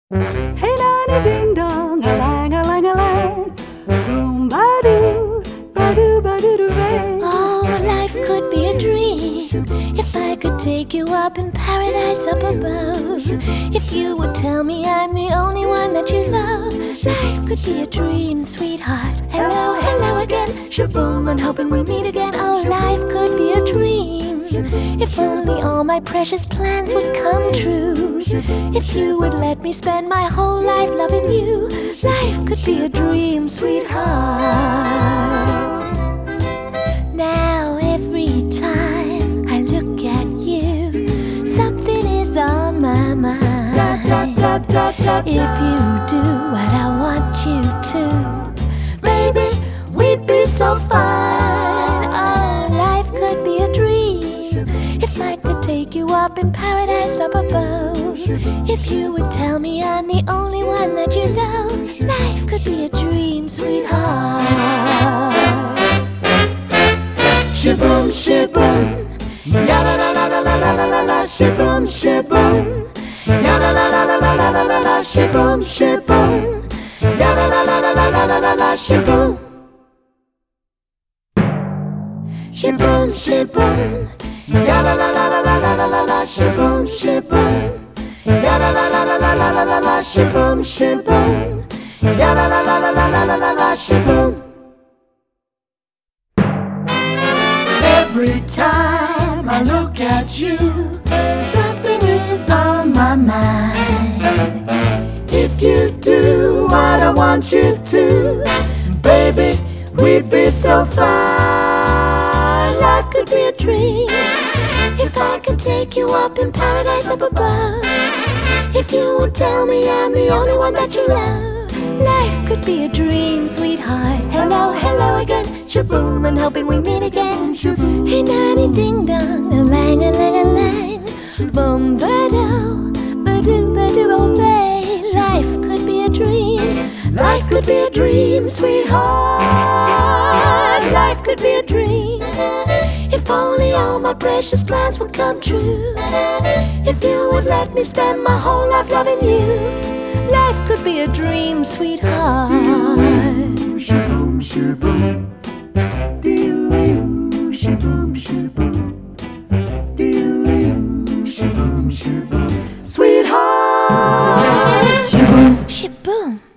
Hey, nanny ding dong, a lang, a lang, a lang. Boom, ba doo, ba doo, ba doo, doo, ray. Oh, life could be a dream if I could take you up in paradise up above. If you would tell me I'm the only one that you love, life could be a dream, sweetheart. Hello, hello again, shaboom, and hoping we meet again. Oh, life could be a dream if only all my precious plans would come true. If you would let me spend my whole life loving you, life could be a dream, sweetheart. Now every time I look at you, something is on my mind. If you do what I want you to, baby, we'd be so fine. Oh, life could be a dream if I could take you up in paradise up above. If you would tell me I'm the only one that you love, life could be a dream, sweetheart. Shaboom, shaboom, ya la la la la la la la la la. Shaboom, shaboom, ya la la la la la la la la la. Shaboom, shaboom, ya la la la la la la la la la. Shaboom, shaboom, shaboom, ya la la la la la la la la la. Shaboom, shaboom, ya la la la la la la la la la. Shaboom, shaboom, ya la la la la la la la la la. Shaboom. Every time I look at you, something is on my mind. If you do what I want you to, baby, we'd be so fine. Life could be a dream If I could take you up in paradise up above. If you would tell me I'm the only one that you love, life could be a dream, sweetheart. Hello, hello again, shaboom, and hoping we meet again. Hey, nanny ding dong, a lang, a lang, a lang. Boom, ba-do, ba-do, ba-do, oh, babe. Life could be a dream. Life could be a dream, sweetheart. Life could be a dream if only all my precious plans would come true. If you would let me spend my whole life loving you, life could be a dream, sweetheart. Shaboom, shaboom, doo, shaboom, shaboom, doo, shaboom, shaboom, sweetheart. Shaboom, Shaboom.